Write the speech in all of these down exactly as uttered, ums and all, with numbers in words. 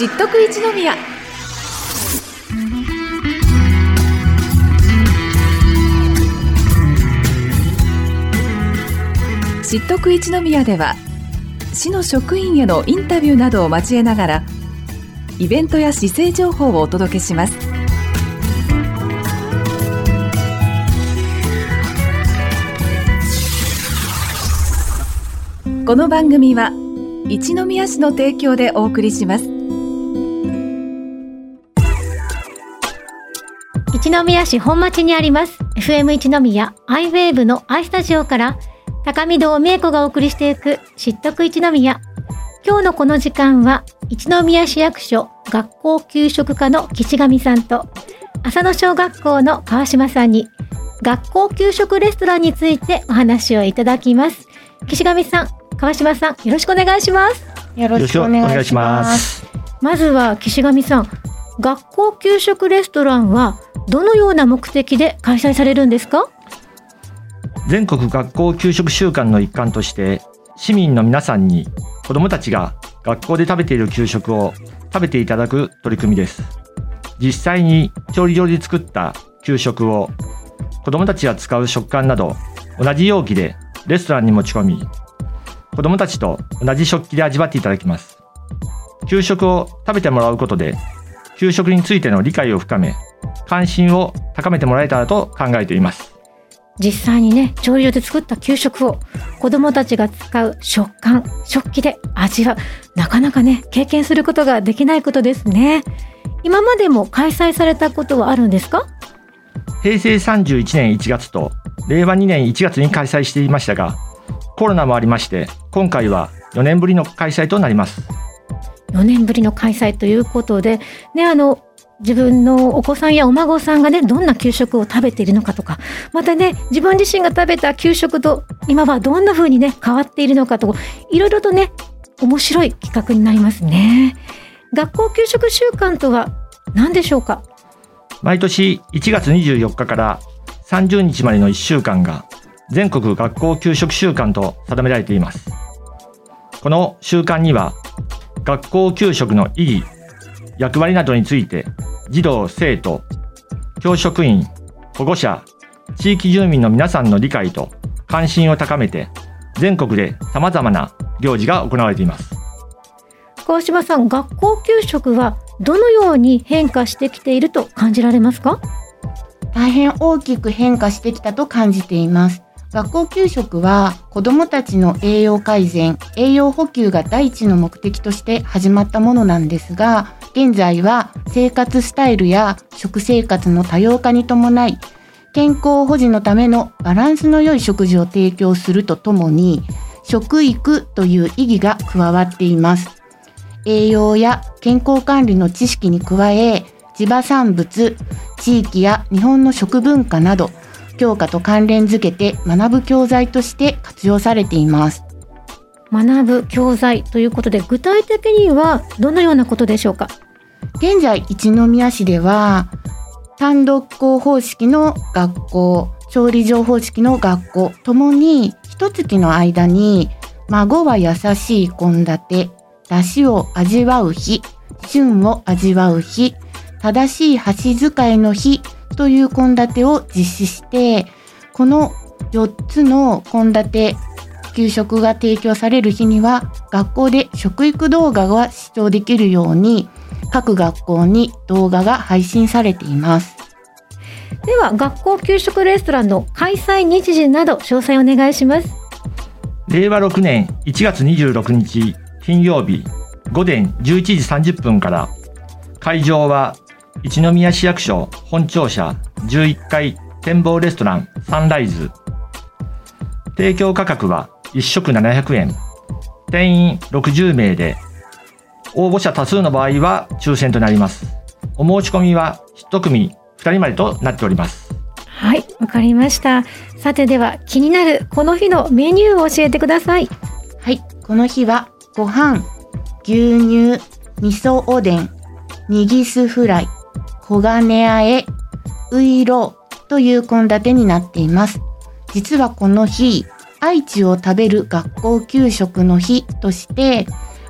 知っとく一宮。知っとく一宮では市の職員へのインタビューなどを交えながらイベントや市政情報をお届けします。この番組は一宮市の提供でお送りします。 一宮市本町にあります エフエム 一宮アイウェーブの i スタジオから高見堂美恵子がお送りしていく知っとく一宮。今日のこの時間は一宮市役所学校給食課の岸上さんと浅野小学校の川島さんに学校給食レストランについてお話をいただきます。岸上さん、川島さん、よろしくお願いします。 よろしくお願いします。 まずは岸上さん、学校給食レストランはどのような目的で開催されるんですか？ 全国学校給食週間の一環として市民の皆さんに子どもたちが学校で食べている給食を食べていただく取り組みです。実際に調理場で作った給食を子どもたちが使う食感など同じ容器でレストランに持ち込み、子どもたちと同じ食器で味わっていただきます。給食を食べてもらうことで給食についての理解を深め、関心を高めてもらえたらと考えています。 実際にね、調理場で作った給食を子どもたちが使う食感、食器で味わう、なかなかね、経験することができないことですね。今までも開催されたことはあるんですか？ へいせいさんじゅういちねんいちがつとれいわにねんいちがつに開催していましたが、コロナもありまして今回はよねんぶりの開催となります。 よねんぶりの開催ということでね、あの自分のお子さんやお孫さんがね、どんな給食を食べているのかとか、またね、自分自身が食べた給食と今はどんな風にね変わっているのかと、いろいろとね面白い企画になりますね。学校給食週間とは何でしょうか？ 毎年いちがつにじゅうよっかからさんじゅうにちまでのいっしゅうかんが全国学校給食週間と定められています。この週間には学校給食の意義、役割などについて児童・生徒、教職員、保護者、地域住民の皆さんの理解と関心を高めて全国で様々な行事が行われています。 川島さん、学校給食はどのように変化してきていると感じられますか？ 大変大きく変化してきたと感じています。学校給食は子どもたちの栄養改善、栄養補給が第一の目的として始まったものなんですが、現在は生活スタイルや食生活の多様化に伴い、健康保持のためのバランスの良い食事を提供するとともに、食育という意義が加わっています。栄養や健康管理の知識に加え、地場産物、地域や日本の食文化など、教科と関連づけて学ぶ教材として活用されています。 学ぶ教材ということで、具体的にはどのようなことでしょうか？ 現在、一宮市では単独校方式の学校、調理場方式の学校ともに一月の間に孫は優しい献立、出汁を味わう日、旬を味わう日、正しい箸使いの日という献立を実施して、このよっつの献立、給食が提供される日には学校で食育動画が視聴できるように各学校に動画が配信されています。 では学校給食レストランの開催日時など詳細お願いします。 れいわろくねんいちがつにじゅうろくにち金曜日ごぜんじゅういちじさんじゅっぷんから、会場は一宮市役所本庁舎じゅういっかい展望レストランサンライズ。提供価格はいっしょくななひゃくえん、定員ろくじゅうめいで、応募者多数の場合は抽選となります。お申し込みはいちくみふたりまでとなっております。 はい、わかりました。さて、では気になるこの日のメニューを教えてください。 はい、この日はご飯、牛乳、味噌おでん、にぎすフライ、黄金あえ、ういろうという献立になっています。実はこの日、愛知を食べる学校給食の日として、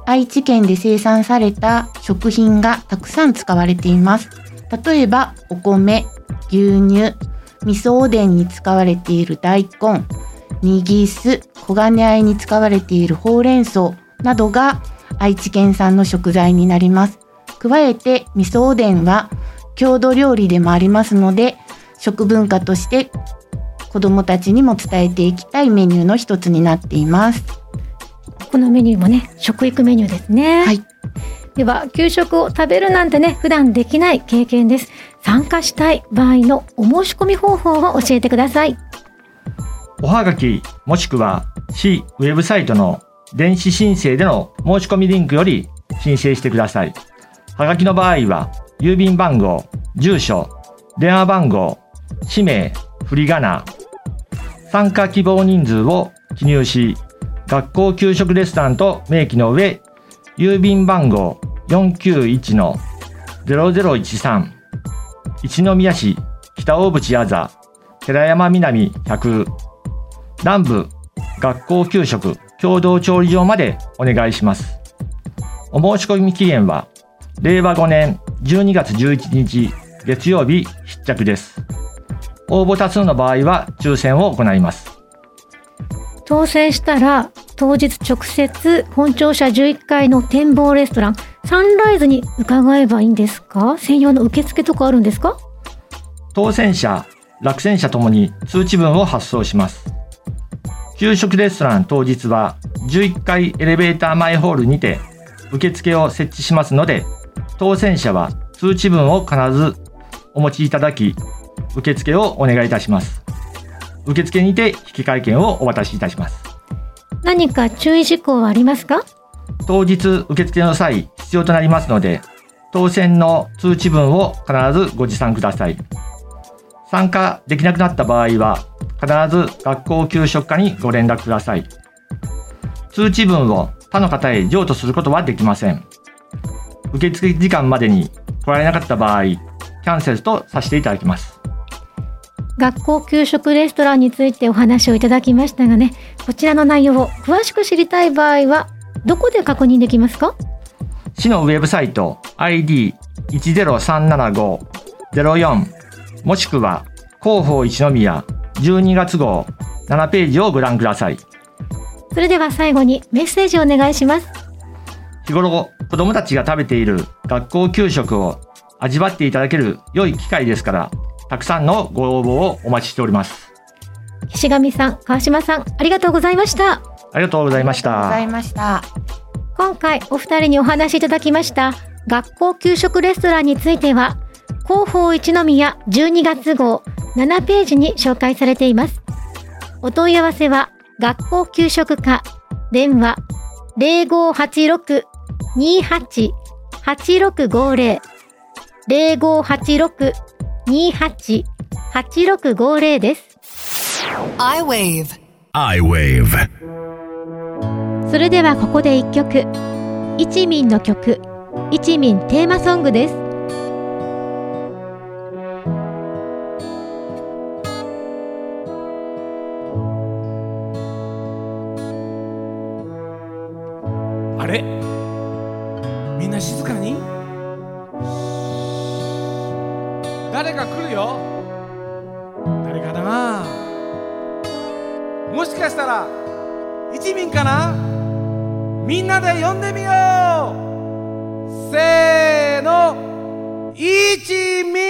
愛知県で生産された食品がたくさん使われています。例えばお米、牛乳、味噌おでんに使われている大根、にぎ酢、黄金あえに使われているほうれん草などが愛知県産の食材になります。加えて味噌おでんは郷土料理でもありますので、食文化として子どもたちにも伝えていきたいメニューの一つになっています。 このメニューもね、食育メニューですね。 はい。 では、給食を食べるなんてね、普段できない経験です。参加したい場合のお申し込み方法を教えてください。 おはがきもしくは市ウェブサイトの電子申請での申し込みリンクより申請してください。はがきの場合は郵便番号、住所、電話番号、氏名、振り仮名、参加希望人数を記入し、学校給食レストランと明記の上、郵便番号 よんきゅういちのゼロゼロいちさん 一宮市北大淵あざ寺山南ひゃく南部学校給食共同調理場までお願いします。お申し込み期限はれいわごねんじゅうにがつじゅういちにち月曜日必着です。応募多数の場合は抽選を行います。 当選したら当日直接本庁舎じゅういっかいの展望レストランサンライズに伺えばいいんですか？専用の受付とかあるんですか？ 当選者、落選者ともに通知文を発送します。給食レストラン当日はじゅういっかいエレベーター前ホールにて受付を設置しますので、当選者は通知文を必ずお持ちいただき、受付をお願いいたします。受付にて引換券をお渡しいたします。 何か注意事項はありますか？ 当日受付の際必要となりますので、当選の通知文を必ずご持参ください。参加できなくなった場合は必ず学校給食課にご連絡ください。通知文を他の方へ譲渡することはできません。受付時間までに来られなかった場合、キャンセルとさせていただきます。 学校給食レストランについてお話をいただきましたがね、こちらの内容を詳しく知りたい場合はどこで確認できますか？ 市のウェブサイト アイディーいちゼロさんななごゼロよん もしくは広報一宮じゅうにがつ号ななページをご覧ください。 それでは最後にメッセージをお願いします。 日頃子どもたちが食べている学校給食を味わっていただける良い機会ですから、たくさんのご応募をお待ちしております。 岸上さん、川島さん、ありがとうございました。 ありがとうございましありがとうござた。 いました。 今回お二人にお話しいただきました学校給食レストランについては、広報一宮じゅうにがつ号ななページに紹介されています。お問い合わせは学校給食課、電話 ゼロごはちろく にはち はちろくごゼロ ゼロごはちろく にはち はちろくごゼロ です。 iWave iWave。 それではここで一曲、一民の曲、一民テーマソングです。 あれ、みんな静かに。誰か来るよ。誰かな。もしかしたら一民かな。みんなで呼んでみよう。せーの、一民。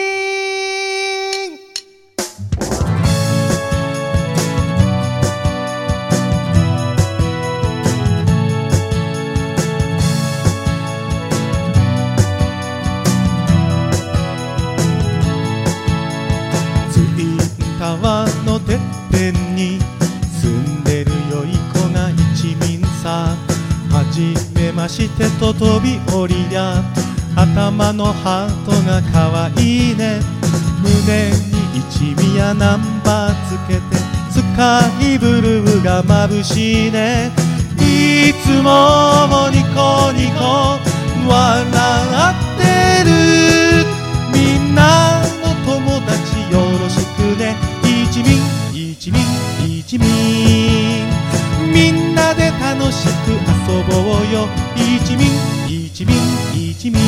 川のてっぺんに住んでる良い子が一民さ。はじめましてと飛び降りりゃ、頭のハートがかわいいね。胸に一宮ナンバーつけて、スカイブルーが眩しいね。いつもニコニコ笑ってる。みんなの友達よろしくね。一民一民一民、みんなで楽しく遊ぼうよ。一一民一民一民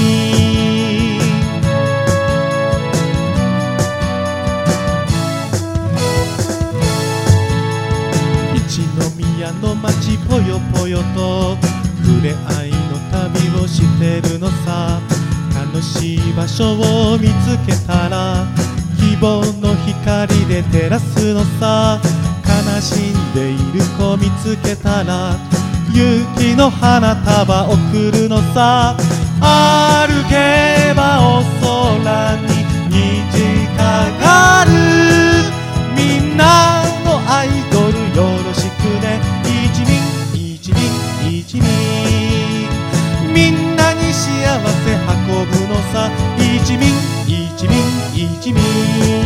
一宮の街ぽよぽよと触れ合いの旅をしてるのさ。楽しい場所を見つけたら希望の光で照らすのさ。悲しんでいる子見つけたら勇気の花束贈るのさ。歩けばお空に虹かかる。みんなのアイドルよろしくね。一民一民一民みんなに幸せ運ぶのさ。一民一民一民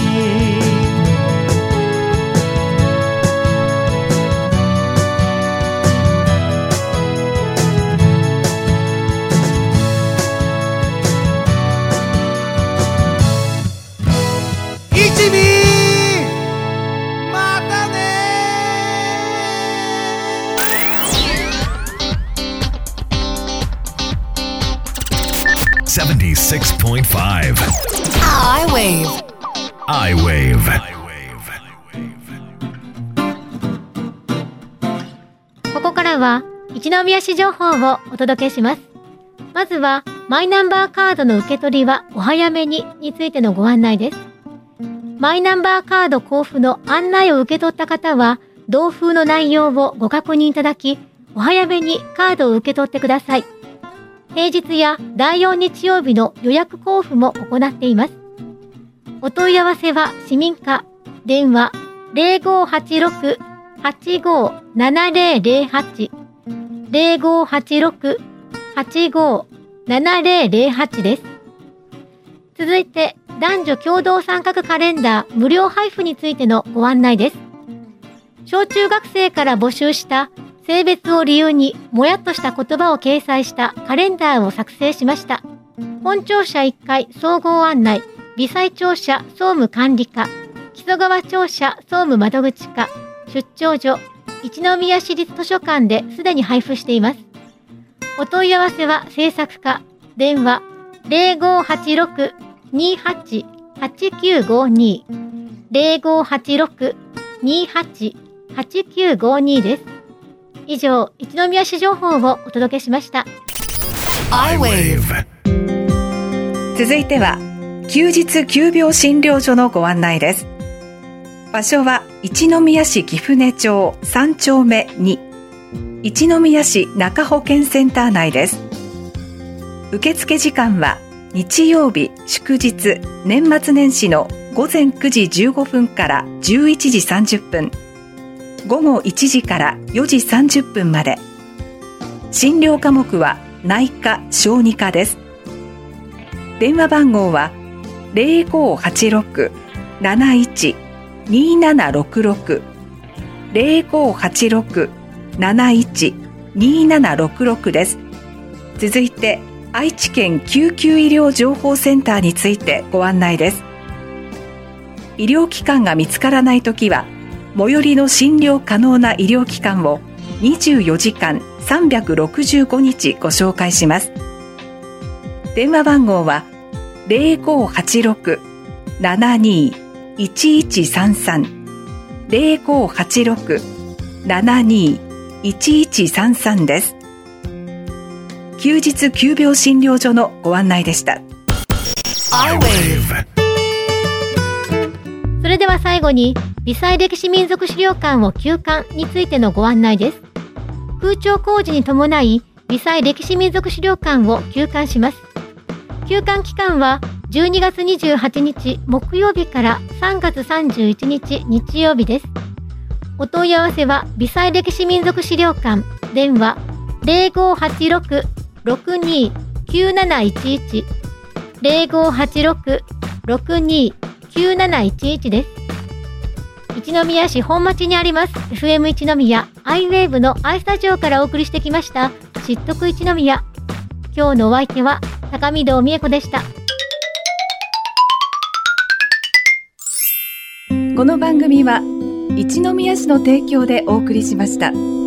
一民またねセブンティシックスポイントファイブ I-Wave I-Wave ここからは一宮市情報をお届けします。まずはマイナンバーカードの受け取りはお早めにについてのご案内です。マイナンバーカード交付の案内を受け取った方は同封の内容をご確認いただき、お早めにカードを受け取ってください。平日やだいよん日曜日の予約交付も行っています。お問い合わせは市民課電話 ゼロごはちろく はちごななゼロゼロはち ゼロごはちろく はちごななゼロゼロはち です。続いて男女共同参画カレンダー無料配布についてのご案内です。小中学生から募集した性別を理由にもやっとした言葉を掲載したカレンダーを作成しました。本庁舎いっかい総合案内、微細庁舎総務管理課、木曽川庁舎総務窓口課、出張所、一宮市立図書館ですでに配布しています。お問い合わせは制作課、電話 ゼロごはちろく にはち はちきゅうごに ゼロごはちろく にはち はちきゅうごに です。以上、一宮市情報をお届けしました。 I-Wave 続いては休日急病診療所のご案内です。場所は一宮市貴船町さんちょうめに、一宮市中保健センター内です。受付時間は日曜日、祝日、年末年始のごぜんくじじゅうごふんからじゅういちじさんじゅっぷん、午後いちじからよじさんじゅっぷんまで。診療科目は内科・小児科です。電話番号は ゼロごはちろく なないち にななろくろく ゼロごはちろく なないち にななろくろく です。続いて愛知県救急医療情報センターについてご案内です。医療機関が見つからないときは最寄りの診療可能な医療機関をにじゅうよじかんさんびゃくろくじゅうごにちご紹介します。電話番号は ゼロごはちろく ななにいちいちさんさん ゼロごはちろく ななにいちいちさんさん です。休日急病診療所のご案内でした。 I-Wave それでは最後に微細歴史民族資料館を休館についてのご案内です。空調工事に伴い微細歴史民族資料館を休館します。休館期間はじゅうにがつにじゅうはちにち木曜日からさんがつさんじゅういちにち日曜日です。お問い合わせは微細歴史民族資料館電話 ゼロごはちろく ろくにきゅうなないちいち ゼロごはちろく ろくにきゅうなないちいち です。一宮市本町にあります エフエム 一宮 I-Wave の I スタジオからお送りしてきました知っとく一宮。今日のお相手は高見堂美恵子でした。 この番組は一宮市の提供でお送りしました。